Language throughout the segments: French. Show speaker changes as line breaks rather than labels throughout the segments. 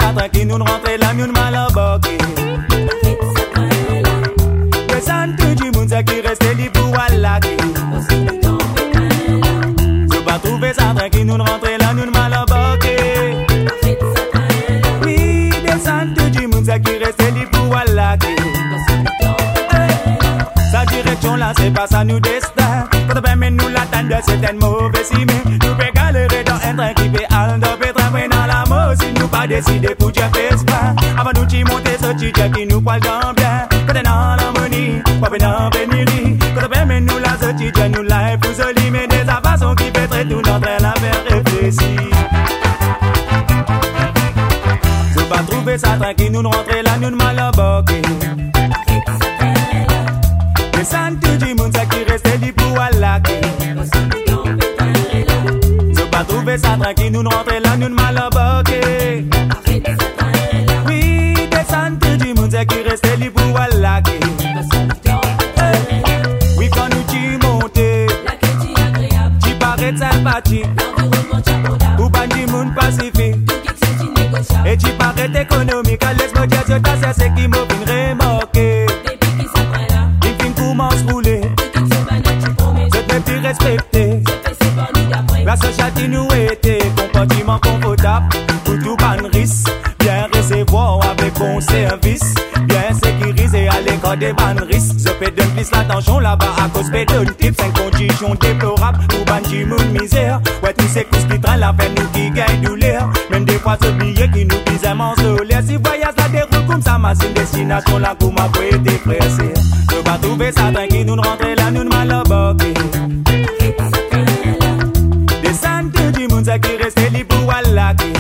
ça tranquille, nous rentrer là, nous mal embarqués. Descendre tout du monde, ça qui reste libre pour allaquer. Je vais trouver ça tranquille, nous rentrer là, nous mal embarqués. Oui, descendre tout du monde, ça qui reste libre pour allaquer. Sa direction là, c'est pas ça nous destin. Quand on permet nous l'attendre, c'est un mauvais signe. Nous peut galérer dans un train qui peut aller dans le train dans la mort. Si nous pas décider pour Dieu faire pas. Avant nous t'y monter ce petit qui nous parle dans bien. Quand on est dans l'harmonie, pas dans pénurie. Quand on permet nous la ce petit nous live pour se limer des façons qui fait très tout notre la faire réfléchir. Je vais trouver ça tranquille, nous rentrer là, nous mal embarqués. Descendre tout du monde, ça qui reste libre pour allaquer. Je vais trouver ça tranquille, nous rentrer là, nous mal embarqués. Oui, descendre tout du monde, ça qui reste libre pour allaquer. Oui, quand nous t'y monter, t'y paraît sympathique. Ou pas du monde pacifique. Et t'y paraît économique. Laisse-moi dire, c'est qui m'a fin remarqué. Respecté. La société nous était comportement confortable pour tout ban risque. Bien recevoir avec bon service. Bien sécurisé à l'école des ban risques. Je fais de plus l'attention là-bas à cause de type 5 conditions déplorables pour ban du monde misère. Ouais, tous ces coups qui traînent la peine nous qui gagnent douleur. Même des fois ce billet qui nous pise en solaire. Si voyage la déroule comme ça, ma destination là pour ma poète dépressée. Je vais trouver ça tranquille, nous rentrer là, nous mal embarqués. Descendre du monde, ça qui reste libre pour allaquer.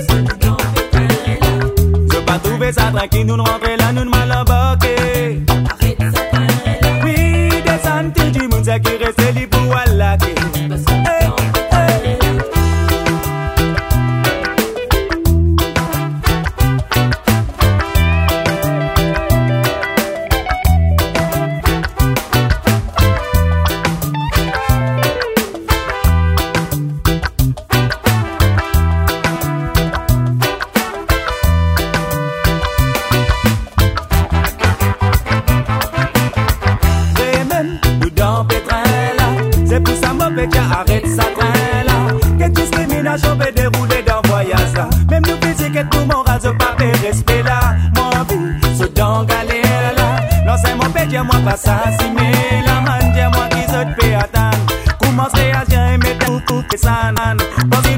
Je vais trouver ça tranquille, nous rentrer là, nous mal embarqués. Oui, descendre du monde, ça qui reste libre pour allaquer. Arrête ça train là. Quelle discrimination peut dérouler dans voyage là. Même nous physique et tout moral se pas de respect là. Moi vie, ce dans galère là. L'ancien mon père, dis-moi pas ça, si mais la man, dis-moi qui se fait